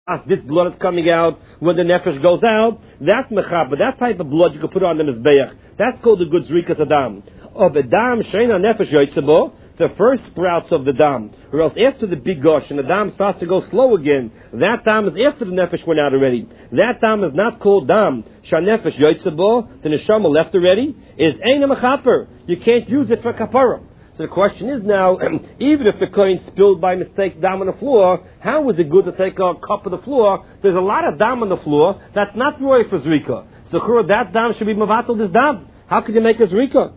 this blood is coming out when the nefesh goes out. That's mechaber. That type of blood you can put on the mizbeach. That's called the good zrikas adam. Of a dam sheina nefesh yotzebo, the first sprouts of the dam, or else after the big gush and the dam starts to go slow again. That dam is after the nefesh went out already. That dam is not called dam. Shanefesh yotzebo, the neshama left already, is ein mechaper. You can't use it for kapara. So the question is now, even if the kohen spilled by mistake dam on the floor, how is it good to take a cup of the floor? There's a lot of dam on the floor. That's not roy for zrika. So that dam should be mavatal this dam. How could you make a zrika?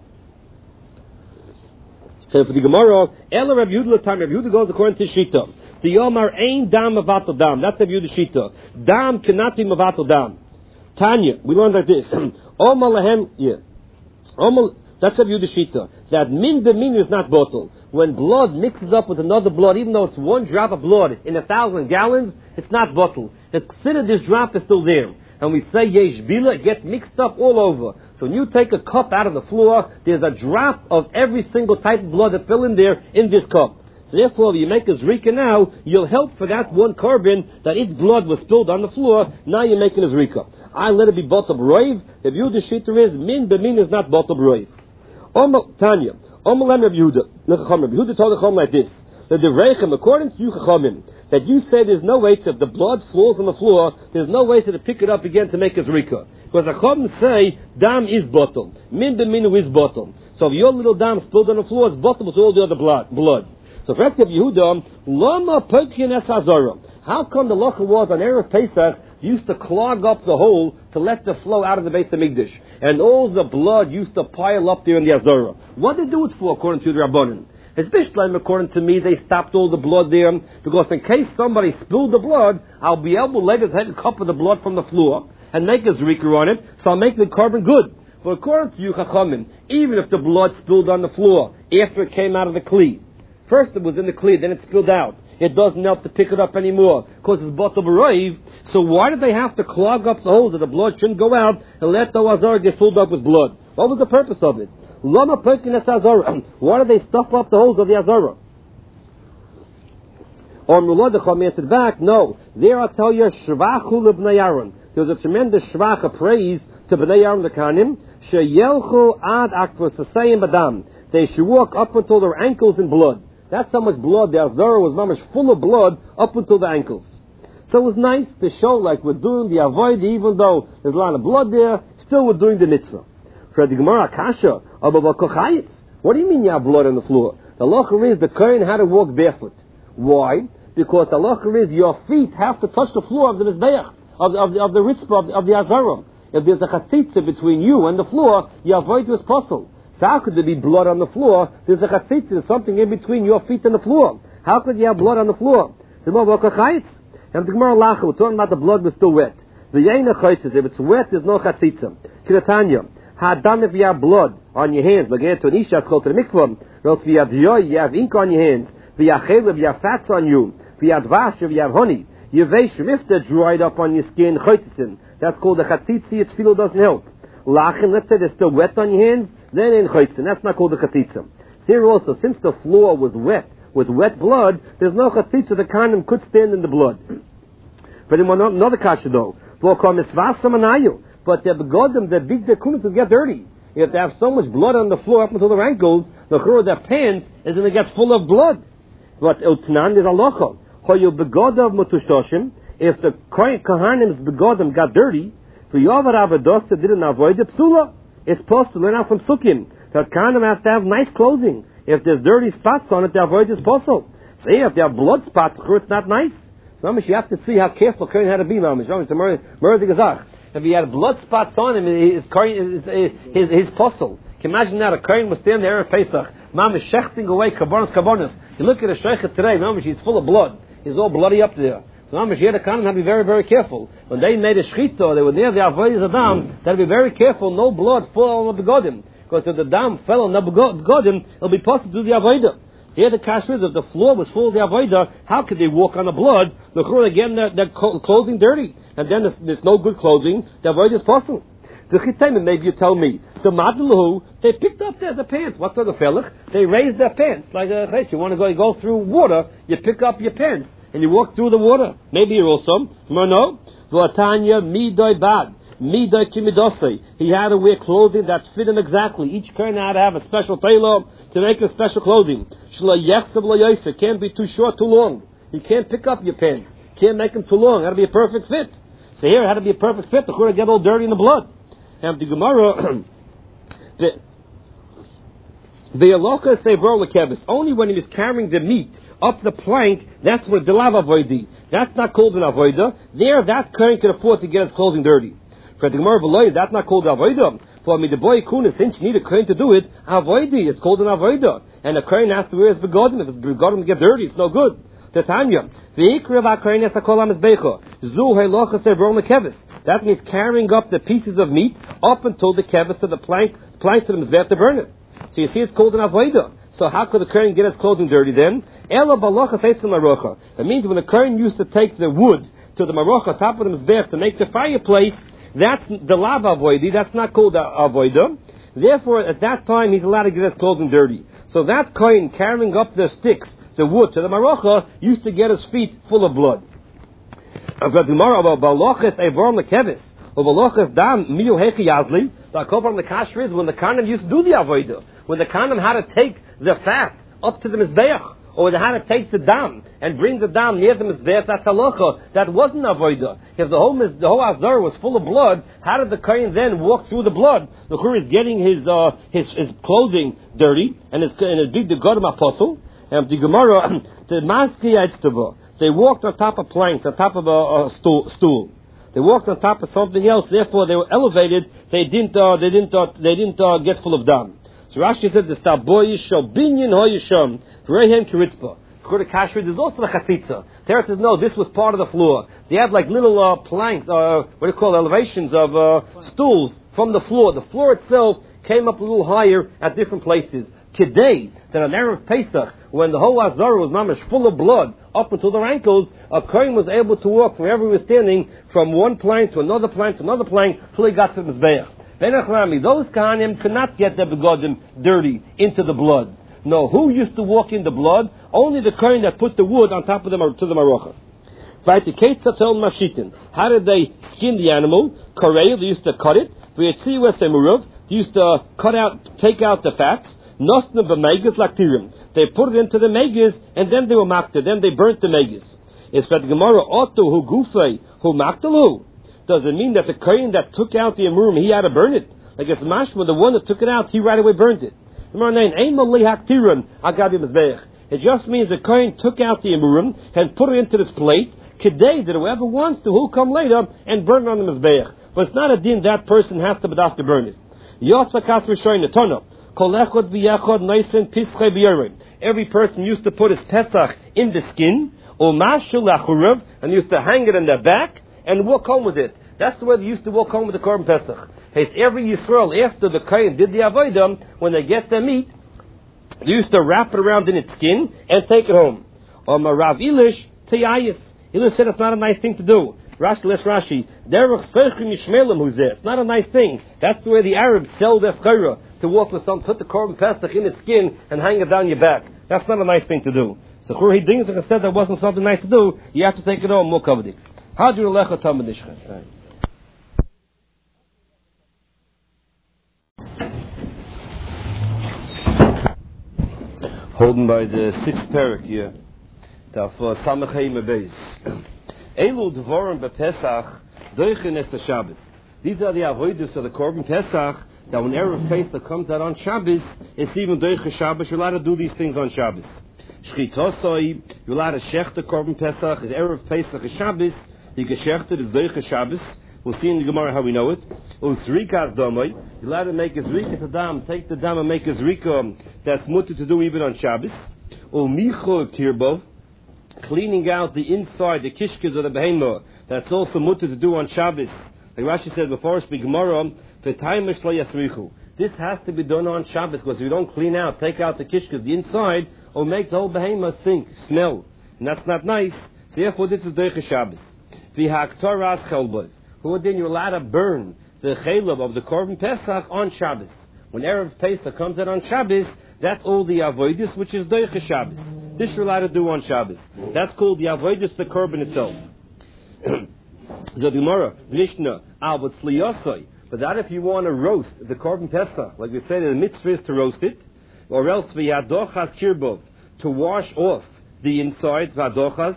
So for the Gemara, Ela Reb Yehuda time, Reb Yehuda goes according to Shita. So Yomar ain't dam mavatal dam. That's Reb Yehuda Shita. Dam cannot be mavatal dam. Tanya, we learned like this. Oma lahem, that's Reb Yehuda Shita. That min b'min is not bottle. When blood mixes up with another blood, even though it's one drop of blood in 1,000 gallons, it's not bottle. Consider this drop is still there. And we say yesh bila, it gets mixed up all over. So when you take a cup out of the floor, there's a drop of every single type of blood that fell in there in this cup. So therefore, if you make a zrika now, you'll help for that one carbon that its blood was spilled on the floor. Now you're making a zrika. I let it be bottle roiv. If you the shitter is min b'min is not bottle roiv. Tanya, Omalem Reb Yehuda. Reb Yehuda told the Chacham like this: that the Reichem, according to you Chachamim, that you say there's no way to, if the blood falls on the floor, there's no way to pick it up again to make a zrika. Because the Chachamim say dam is bottom, min b'minu is bottom. So if your little dam spilled on the floor, it's bottom with all the other blood. So for Reb Yehuda, lama perkin es hazara. How come the locha was on Erev Pesach used to clog up the hole to let the flow out of the Beis Hamikdash, and all the blood used to pile up there in the Azara? What did they do it for, according to the Rabbanan? Especially according to me, they stopped all the blood there because in case somebody spilled the blood, I'll be able to let it take a cup of the blood from the floor and make a zrika on it, so I'll make the carbon good. But according to you Chachamim, even if the blood spilled on the floor after it came out of the kli, first it was in the kli, then it spilled out, it doesn't help to pick it up anymore because it's bottle b'roiv. So why did they have to clog up the holes that the blood shouldn't go out and let the azar get filled up with blood? What was the purpose of it? Lama perkin es azara. Why did they stuff up the holes of the azara? Or Mullah the Chacham answered back, no. There I tell you, shvachu lebnei Aaron. There was a tremendous shvach, a praise to bnei Aaron the Kahanim. Sheyelchu ad akvos sasayim badam. They should walk up until their ankles in blood. That's how much blood. The Azara was mamish full of blood up until the ankles. So it was nice to show like we're doing the avoid, even though there's a lot of blood there, still we're doing the mitzvah. For the Gemara Kasha, what do you mean you have blood on the floor? The halacha is the kohen had to walk barefoot. Why? Because the halacha is your feet have to touch the floor of the mizbeach, of the ritzvah, of the Azara. If there's a chatzitza between you and the floor, you avoid this puzzle. So how could there be blood on the floor? There's a chatzitza, there's something in between your feet and the floor. How could you have blood on the floor? And the Gemara Lacha, we're talking about the blood was still wet. The Yaina Chaitzes, if it's wet, there's no chatzitza. Kiratanya, Hadam, if you have blood on your hands, like to an isha, it's called to the mikvah, or else if you have yoy, you have ink on your hands, if you have chelev, you have fats on you, if you have dvash, if you have honey, you vesh, if they're dried up on your skin, chaitzin, that's called the chatzitzi, its filo doesn't help. Lachin, let's say they're still wet on your hands, then in chaitzin, that's not called the chatzitza. Here also, since the floor was wet, with wet blood, there's no chatzitza, the condom could stand in the blood. But in another kasha though, but the begodim, the big dekunis will get dirty. If they have so much blood on the floor up until their ankles, the chur of their pants is going to get full of blood. But utnan is alocha. If the kohanim's begodim got dirty, for yovar avados didn't avoid the psula, it's supposed to learn out from sukkim that kohanim have to have nice clothing. If there's dirty spots on it, they avoid this puzzle. So if they have blood spots, it's not nice. So you have to see how careful kohen had to be. It's a murder gazach. If he had blood spots on him, his puzzle. Can you imagine that a kohen was standing there at Pesach, mamish shechting away karbonos. You look at a sheikh today, mamish, he's full of blood. He's all bloody up there. So mamish, you had to be very, very careful. When they made a shchita, they were near the avodas adam. They had to be very careful. No blood fall on the begodim, because if the dam fell on the begodim, it'll be possible to do the avodah. So here the kasha is, if the floor was full of the avodah, how could they walk on the blood? The chur again, their clothing dirty, and then there's no good clothing. The avodah is possible. The chitayim, maybe you tell me, the madlahu, they picked up the pants. What's on the felach? They raised their pants like a you want to go through water, you pick up your pants. and you walk through the water. Maybe you're also. No. V'atanya midoi bad. Midoi kimidosei. He had to wear clothing that fit him exactly. Each kohen had to have a special tailor to make a special clothing. Shlo yechsav lo yosef. Can't be too short, too long. You can't pick up your pants. Can't make them too long. It had to be a perfect fit. So here it had to be a perfect fit. The kohen get all dirty in the blood. And the Gemara, the alocha say kevis. Only when he was carrying the meat up the plank, that's what the lava avoidi. That's not called an avoida. There, that kohen can afford to get his clothing dirty. For the Gemara Veloy, that's not called avoida. For me, the boy kuna, since you need a kohen to do it, avoidi, it's called an avoida. And a kohen has to wear his begodim. If his begodim get dirty, it's no good. Tanya, that means carrying up the pieces of meat up until the kevis of the plank to the mizbeach to burn it. So you see, it's called an avoida. So how could the kohen get his clothing dirty then? It means when the kohen used to take the wood to the marocha, top of the mizbeach, to make the fireplace, that's the lava avoidi. That's not called avoida. Therefore, at that time, he's allowed to get his clothing dirty. So that kohen carrying up the sticks, the wood to the marocha, used to get his feet full of blood. The kasher is when the Kohanim used to do the avodah. When the Kohanim had to take the fat up to the mizbeach, or they had to take the dam and bring the dam near the mizbeach, that's halacha. That wasn't avodah. If the whole azar was full of blood, how did the kohen then walk through the blood? The kohen is getting his clothing dirty, and it's big the Godim apostle. And the Gemara, the maski etztava, they walked on top of planks, on top of a stool. They walked on top of something else. Therefore, they were elevated. They didn't get full of dam. So Rashi said, "The staboyish shel binyan hoyisham rehem kiritzpa." According to Kasher, there's also the chatzitza. Teretz says, no, this was part of the floor. They have like little planks, elevations of stools from the floor. The floor itself came up a little higher at different places. Today, that on Erev Pesach, when the whole Azara was mamish full of blood up until their ankles, a kohen was able to walk wherever he was standing from one plank to another plank to another plank till he got to the mizbeach. Those Kohanim could not get their begodim dirty into the blood. No, who used to walk in the blood? Only the kohen that put the wood on top of to the marocha. How did they skin the animal? Korei, they used to cut it. They used to take out the fats. They put it into the megas, and then they were makta. Then they burnt the megas. It's that Gemara Otto who gufei who maktalu. Does it mean that the kohen that took out the emurim, he had to burn it? Like it's mashma, the one that took it out, he right away burned it. It just means the kohen took out the emurim and put it into this plate. Today, that whoever wants to, who come later and burn it on the mizbeach. But it's not a din that person has to burn it. Every person used to put his pesach in the skin, and used to hang it in their back and walk home with it. That's the way they used to walk home with the korban pesach. Every Yisrael, after the kohen did the avodah, when they get their meat, they used to wrap it around in its skin and take it home. Rav Elish Tiyayis. Elish said it's not a nice thing to do. Rashi, it's not a nice thing. That's the way the Arabs sell their schayra, to walk with some, put the korban pesach in its skin and hang it down your back. That's not a nice thing to do. So Chur Hiding said that wasn't something nice to do. You have to take it home, more kavadik. How do you lecha tamadishcha? Holding by the 6th parak here. For Samachay Mebeis. Elu Dvorim BePesach Doichen Es Shabbos. These are the avoidus of the Korban Pesach, that when Erev Pesach comes out on Shabbos, it's even Doichen Shabbos. You're allowed to do these things on Shabbos. Shchitosoi, you're allowed to shech the Korban Pesach. It's Erev Pesach is Shabbos. The Geshechted is Doichen Shabbos. We'll see in the Gemara how we know it. Uzrikas Domoi, you're allowed to make a Zrika to Dam, take the Dam and make a Zrika that's mutter to do even on Shabbos. Micho Tirbov, cleaning out the inside, the kishkas of the behemah, that's also mutter to do on Shabbos. Like Rashi said before, speak Gemara, this has to be done on Shabbos, because if you don't clean out, take out the kishkas, the inside, or make the whole behemah stink, smell. And that's not nice. So therefore this is Doiche Shabbos. V'haktoras chelbov. Who then you're allowed to burn the chelav of the Korban Pesach on Shabbos. When Erev Pesach comes out on Shabbos, that's all the avoidus, which is Doiche Shabbos. This you're allowed to do on Shabbos. That's called the avoidus the korban itself. So the Gemara, Mishnah, but sliyosai. But that if you want to roast the korban pesach, like we said, the mitzvah is to roast it, or else v'yadochas kirbov, to wash off the inside v'yadochas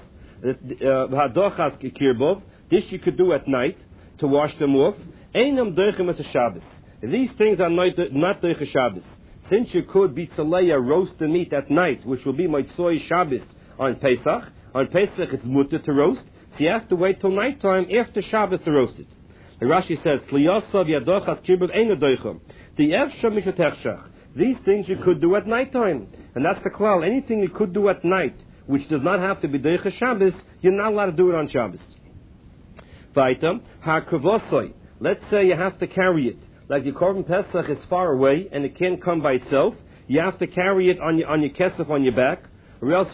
kirbov. This you could do at night to wash them off. Einam doichem as a Shabbos. These things are not doiche Shabbos. Since you could be tzaleya, roast the meat at night, which will be Motzei Shabbos on Pesach. On Pesach it's mutter to roast. So you have to wait till nighttime after Shabbos to roast it. The Rashi says, these things you could do at nighttime. And that's the klal. Anything you could do at night, which does not have to be doiche Shabbos, you're not allowed to do it on Shabbos. Let's say you have to carry it. Like your korban pesach is far away and it can't come by itself. You have to carry it on your kesef on your back. Or else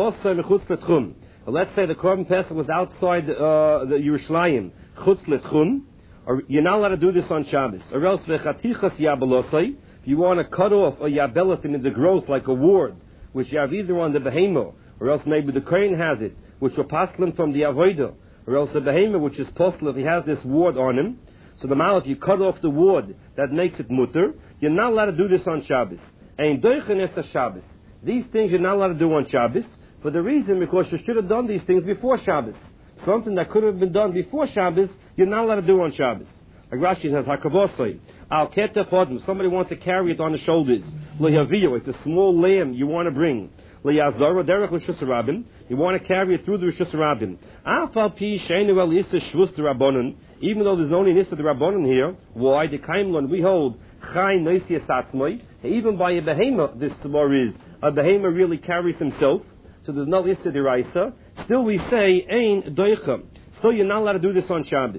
let's say the korban pesach was outside the Yerushalayim, chutz letchum, or you're not allowed to do this on Shabbos. Or else if you want to cut off a yabelatim in the growth like a ward, which you have either on the behemo, or else maybe the crane has it, which will paslim from the avodah, or else the behemo which is postal if he has this ward on him. So the mal, if you cut off the wood, that makes it mutter. You're not allowed to do this on Shabbos. Ein doichen es a Shabbos. These things you're not allowed to do on Shabbos for the reason because you should have done these things before Shabbos. Something that could have been done before Shabbos, you're not allowed to do on Shabbos. Like Rashi says, hakavosai al ketef odem. Somebody wants to carry it on the shoulders. Lehavio, it's a small lamb you want to bring. Leyazara derech l'shus rabim. You want to carry it through the rishus rabim. Afal pi sheinu el yisa shvus rabbanon. Even though there's only an issa the rabbanon here, why the kaimlon we hold chay noisia satzmoi. Even by a behema, this more is a behema really carries himself. So there's no issa deraisa. Still we say ein doicha. Still you're not allowed to do this on Shabbos.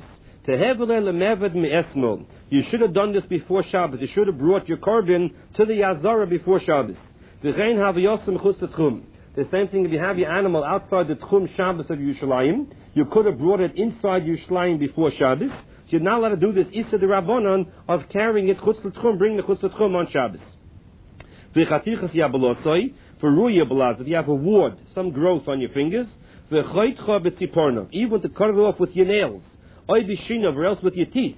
You should have done this before Shabbos. You should have brought your korban to the Yazara before Shabbos. The same thing if you have your animal outside the Tchum Shabbos of Yerushalayim, you could have brought it inside Yerushalayim before Shabbos. So you're not allowed to do this Issa de Rabbanon of carrying it Chutz L'Tchum, bringing the Chutz L'Tchum on Shabbos. For Ruya Balaz, if you have a ward, some growth on your fingers, even to cut it off with your nails, or else with your teeth.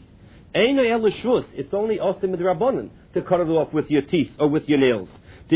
It's only Osim de Rabbanon to cut it off with your teeth or with your nails.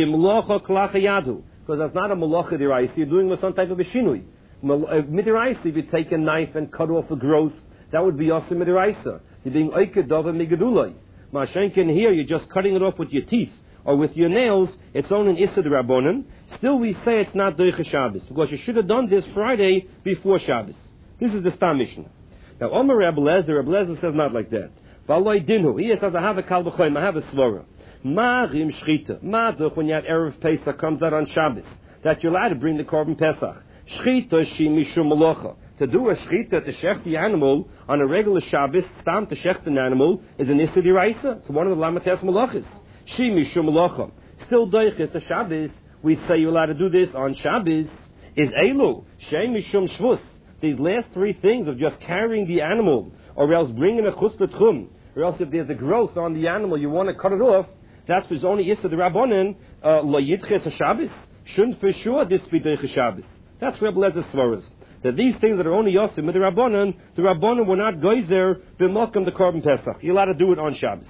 Because that's not a malacha deraisa, you're doing with some type of a shinui. Midiraisa, if you take a knife and cut off a growth, that would be also midiraisa. You're being oikedava migadulai. Mashenkin here, you're just cutting it off with your teeth or with your nails, it's only an issa derabonim. Still we say it's not doicha Shabbos, because you should have done this Friday before Shabbos. This is the Stam Mishnah. Now, Omer Rebbe Lezer says not like that. V'aloi dinu, he says, I have a kal b'choim, I have a svara. Ma'rim shchita. Ma'duch, when you have Erev Pesach comes out on Shabbos, that you're allowed to bring the korban Pesach. Shchita shi mishum malacha. To do a shchita, to shech the animal, on a regular Shabbos, stam to shech an animal, is an issa diraisa. It's one of the lamates malachas. Shi mishum malacha. Still doiches a Shabbos, we say you're allowed to do this on Shabbos, is elu. Shei mishum shvus. These last three things of just carrying the animal, or else bringing a chutz l'tchum, or else if there's a growth on the animal, you want to cut it off, that's what's only Issa the Rabbanon, lo yitches a Shabbos. Shouldn't for sure this be Deicha Shabbos. That's Rebbe Lezer's svaras. That these things that are only Yosim with the Rabbanon were not geyser b'mokum the korban Pesach. You're allowed to do it on Shabbos.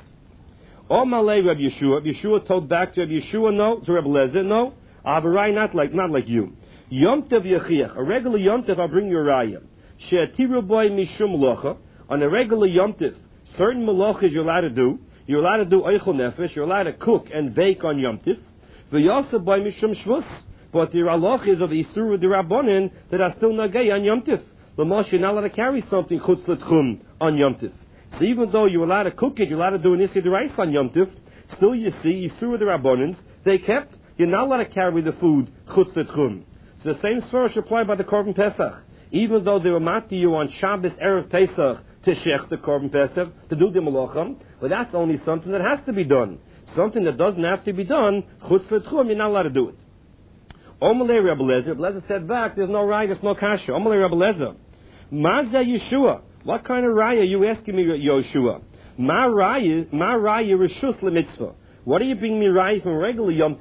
O Malay Rebbe Yeshua told back to Rebbe Yeshua, no, to Rebbe Lezer, no. Avarai, not like you. Yom Tev Yechiach, a regular Yom Tev, I'll bring you a raya. She'atiru boy mishum locha, on a regular Yom Tev, certain malachas you're allowed to do. You're allowed to do eichel nefesh. You're allowed to cook and bake on Yom Tif. V'yasa by mishum shvus. But the halachas of Isur d'Rabbanan that are still nagay on Yom Tif. L'mosh, you're not allowed to carry something chutz l'tchum on Yom Tif. So even though you're allowed to cook it, you're allowed to do an Isur d'Rais on Yom Tif. Still, you see Isur d'Rabbanan they kept. You're not allowed to carry the food chutz l'tchum. So the same svara should apply by the korban Pesach. Even though they were mati you on Shabbos Erev Pesach to shech the korban Pesach, to do the malacham, but that's only something that has to be done. Something that doesn't have to be done, chutz l'tchum, you're not allowed to do it. Omalei Rebbe Lezer said back, there's no raya, there's no kasha. Omalei Rebbe Lezer, Mazda Yeshua, what kind of raya are you asking me, Yeshua? Ma raya rishus l'mitzvah. What are you bringing me raya from regular Yom Tif?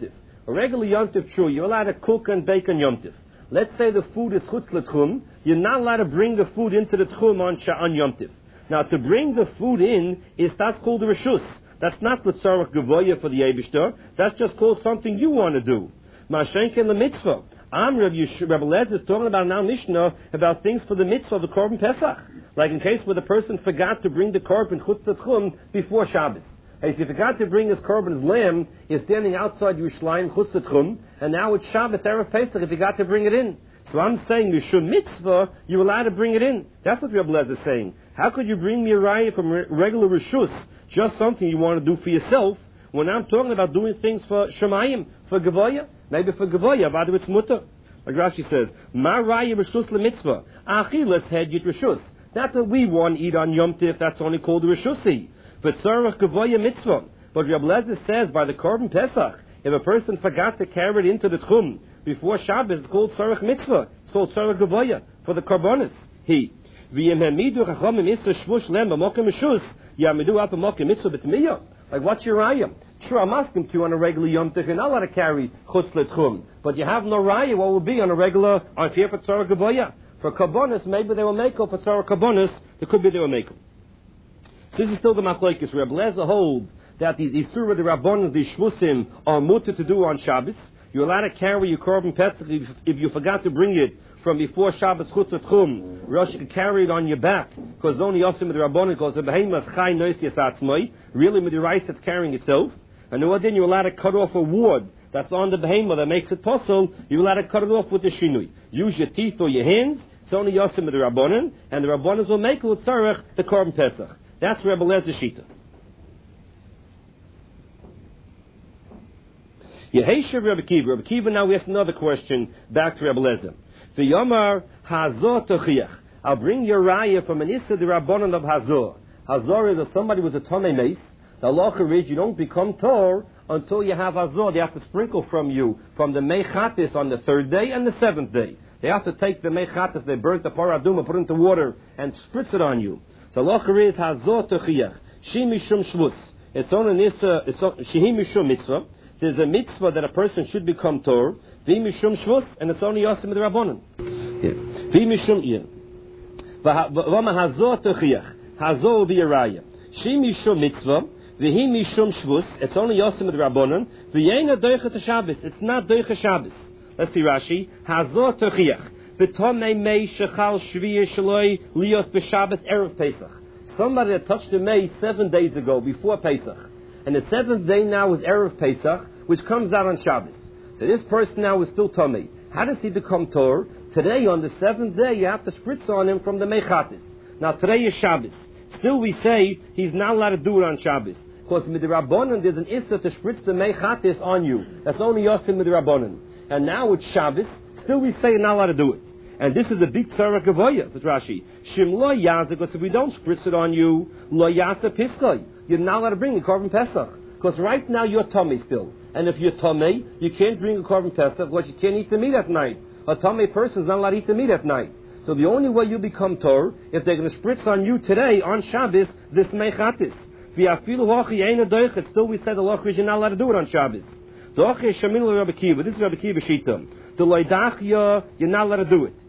A regular yomtiv, true, you're allowed to cook and bake on yomtiv. Let's say the food is chutz l'tchum, you're not allowed to bring the food into the tchum on yomtiv. Now, to bring the food in, that's called the reshus. That's not the tzarech gavoya for the Eibishter. That's just called something you want to do. Ma'ashenken le mitzvah. Rabbi Lez is talking about now Mishnah about things for the mitzvah of the Korban Pesach. Like in case where the person forgot to bring the Korban chutz l'tchum before Shabbos. If he forgot to bring his Korban, his lamb, he's standing outside Yerushalayim chutz l'tchum, and now it's Shabbos, Erev Pesach, if he got to bring it in. So I'm saying, Mishum mitzvah, you're allowed to bring it in. That's what Rabbi Lez is saying. How could you bring me a raya from regular reshus, just something you want to do for yourself, when I'm talking about doing things for Shemayim, for Gavoya? Maybe for Gavoya, but it's mutter. Like Rashi says, Ma raya reshus le-mitzvah, achilas head yit reshus. Not that we want to eat on Yom Tif, that's only called reshusi. But tzarech Gavoya mitzvah. But Rabbi Lez says, by the Korban Pesach, if a person forgot to carry it into the Tchum before Shabbos, it's called tzarech mitzvah. It's called tzarech Gavoya, for the Korbanos. Like, what's your raya? Sure, I'm asking to you on a regular Yom Tov, you're not allowed to carry chutz l'tchum. But you have no raya, what will be on a regular, on here for tzarech gavoya? For karbonis, maybe they will make up for tzarech karbonis, there could be they will make up. So this is still the machlokes. Reb Lezer holds that these Isura, the Rabbonis, these Shvusim, are mutter to do on Shabbos. You're allowed to carry your Korban Pesach if you forgot to bring it from before Shabbos chutz l'tchum. Rosh can carry it on your back, because only Yosim with the Rabbonis, because the Behemoth Chai Nois Yasatzmai, really with the rice that's carrying itself. And then you're allowed to cut off a ward that's on the Behemoth that makes it possible. You're allowed to cut it off with the Shinui. Use your teeth or your hands. It's only Yosim with the Rabbonin, and the Rabbonis will make it with Tzarech, the Korban Pesach. That's Rebbe Lezer's Shita. Yeheshev Rebbe Kiva. Rebbe Kiva now asks another question back to Rebbe Lezer. V'yomar Hazor Tochiach. I'll bring your raya from an Issa the Rabbanon of Hazor. Hazor is if somebody was a Tomei Meis. The halacha is you don't become Tor until you have Hazor. They have to sprinkle from you from the Mechatis on the 3rd day and the 7th day. They have to take the Mechatis, they burnt the Paraduma, put it into water, and spritz it on you. So halacha is Hazor Tochiach. Shi Mishum Shvus. It's on an Issa, Shehi Mishum Mitzvah. There's a mitzvah that a person should become Tor. Vi Mishum Shvus, and it's only Yosim the Rabbanon. Vi Mishum Iyah. V'ama Hazor Tochiach. Hazor will be a raya. Shi Mishum Mitzvah. V'hi Mishum Shvus. It's only Yosim the Rabbanon. V'yena Doichet Shabbos. It's not Doichet Shabbos. Let's see Rashi. Hazor Tochiach. V'tomei mei shechal shviyah shaloi lios b'Shabbos erev Pesach. Somebody that touched the mei 7 days ago before Pesach, and the 7th day now is erev Pesach, which comes out on Shabbos. So this person now is still tomei. How does he become Tor? Today on the 7th day you have to spritz on him from the mechatis. Now today is Shabbos. Still we say he's not allowed to do it on Shabbos, because midrabanan there's an issa to spritz the mechatis on you. That's only yosim midrabanan. And now it's Shabbos. Still we say you're not allowed to do it. And this is a big tzarech gavoya, says Rashi. Shim lo yaza, because if we don't spritz it on you, lo yaza piskoi. You're not allowed to bring a Korban Pesach. Because right now you're tummy still. And if you're tummy, you can't bring a Korban Pesach because you can't eat the meat at night. A tummy person is not allowed to eat the meat at night. So the only way you become Tor, if they're going to spritz on you today, on Shabbos, this mechatis. Still we said the loch is you're not allowed to do it on Shabbos. This is Rabbi Kiva Shita. The loidachya, you're not allowed to do it.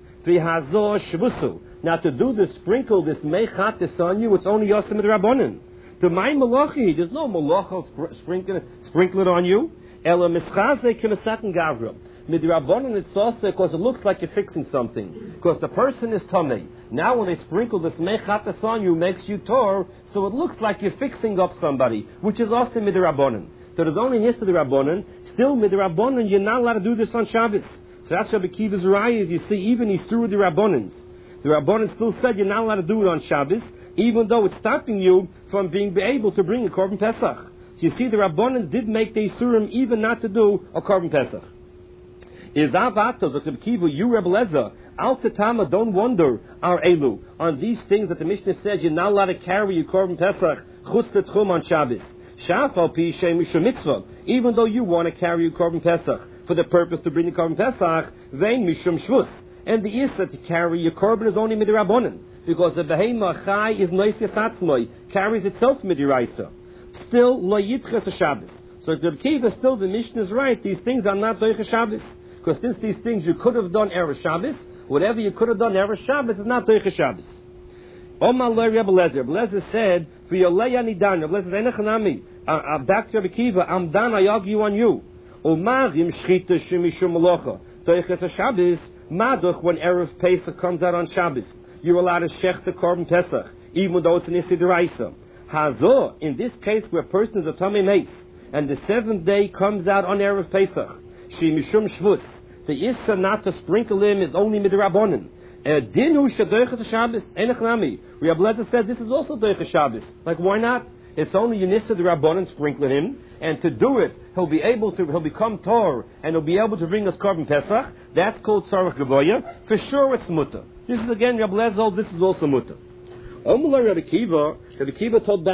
Now to do the sprinkle, this mechatis on you, it's only Yosim and Rabbanon. The my malachi, there's no malacha sprinkle it on you. Ela mischaze k'mesaken gavra. Midrabanan it's also because it looks like you're fixing something. Because the person is tummy. Now when they sprinkle this mechatas on you, makes you tor, so it looks like you're fixing up somebody, which is also midrabanan. So there's only yes to the rabbanan. Still midrabanan, you're not allowed to do this on Shabbos. So that's Rabbi Kiva's raya. You see, even he's through the rabbanans. The rabbanan still said you're not allowed to do it on Shabbos, even though it's stopping you from being able to bring a Korban Pesach. So you see, the Rabbanans did make the Isurim even not to do a Korban Pesach. Is Avatos, Rabbi Kiva, you Rebbe Lezer, Al Tatama, don't wonder, our Elu, on these things that the Mishnah says you're not allowed to carry your Korban Pesach, Chutz L'Tchum on Shabbos. Shafal Pi Shem Mishum Mitzvah, even though you want to carry your Korban Pesach for the purpose to bring the Korban Pesach, Vein Mishum Shvus. And the Issa to carry your Korban is only Midrabanan. Because the Behemah Chai is Nois Yasatzmoi, carries itself midiraisa. Still, lo yitches a Shabbos. So Rabbi Kiva, still the Mishnah is right. These things are not Doicha Shabbos. Because since these things you could have done Erev Shabbos, whatever you could have done Erev Shabbos is not Doicha Shabbos. Omar Loi Rabbi Lezer. Rabbi Lezer said, for your Leia Nidan, Rabbi Lezer, Enechanami, back to Rabbi Kiva, I'm done, I argue on you. Umarim Shchita Shemishum Malocha. Doicha Shabbos, Maduch, when Erev Pesach comes out on Shabbos. You're allowed to shech the Korban Pesach, even though it's an Isi D'Oraisa. Hazor, in this case where a person is a Tamei Meis, and the seventh day comes out on Erev Pesach, She Mishum Shvus, the Issa not to sprinkle him is only Midrabanan. Dinu Shadoicha Shabbos, Enechnami. Rabbi Lezer said this is also Doicha Shabbos. Like, why not? It's only Yunissa the Rabbanan sprinkling him, and to do it, he'll become Tor, and he'll be able to bring us Korban Pesach. That's called Sarach Gavoya. For sure it's Mutter. This is again, Rabbi Lezer, this is also Mutter. Rabbi Kiva told